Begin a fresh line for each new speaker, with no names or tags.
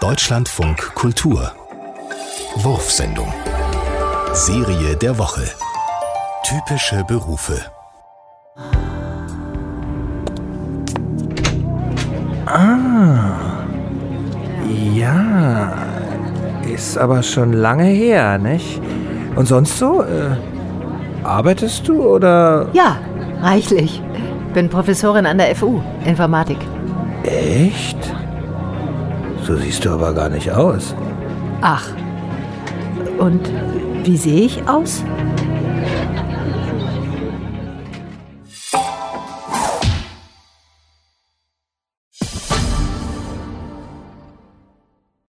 Deutschlandfunk Kultur. Wurfsendung. Serie der Woche. Typische Berufe.
Ja, ist aber schon lange her, nicht? Und sonst so? Arbeitest du oder?
Ja, reichlich. Bin Professorin an der FU, Informatik.
Echt? So siehst du aber gar nicht aus.
Ach, und wie sehe ich aus?